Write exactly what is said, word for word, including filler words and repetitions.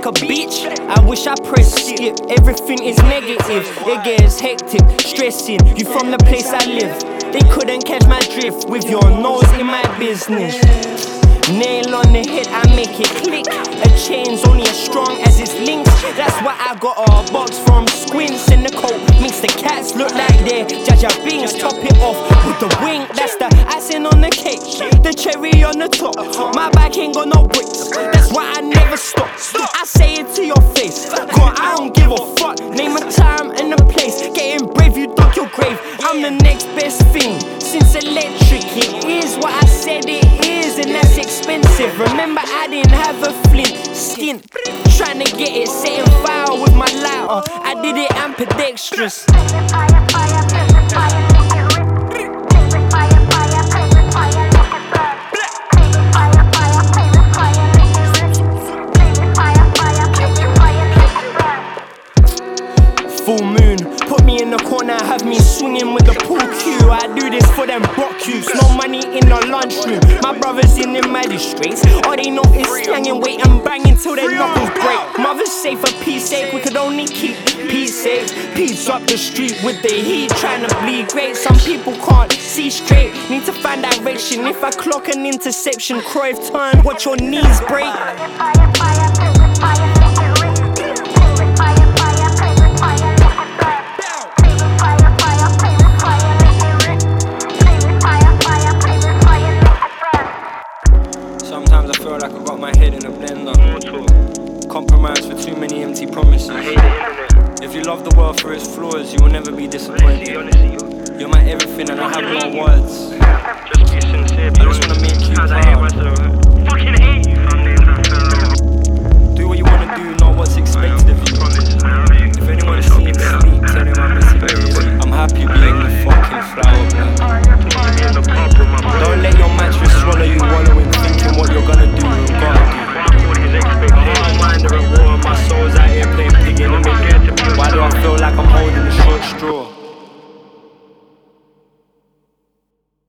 like a bitch. I wish I pressed skip. Everything is negative. It gets hectic, stressing. You from the place I live. They couldn't catch my drift with your nose in my business. Nail on the head, I make it click. A chain's only as strong as its links. That's why I got a box from Squints in the coat. Makes the cats look like they're Jaja Bings. Top it off with the wing. That's the icing on the cake, the cherry on the top. My bike ain't got no bricks. That's why I never stop. I say it to your face. God, I don't give a fuck. Name a time and a place. Getting brave, you dug your grave. I'm the next best thing since electric. It is what I said it is, and that's expensive. Remember, I didn't have a flint stint. Trying to get it, setting fire with my lighter. I did it ambidextrous. Full moon, put me in the corner, have me swinging with the pool cue. I do this for them block queues, no money in the lunchroom. My brothers in the magistrates, all they know is slanging, wait and banging till their knuckles break. Mothers say for peace sake, we could only keep peace safe. Peace up the street with the heat, trying to bleed great. Some people can't see straight, need to find direction. If I clock an interception, Cruyff turn, watch your knees break. Sometimes I feel like I got my head in a blender. Compromise for too many empty promises. If you love the world for its flaws, you will never be disappointed. You're my everything and I have no words. I just wanna make you proud.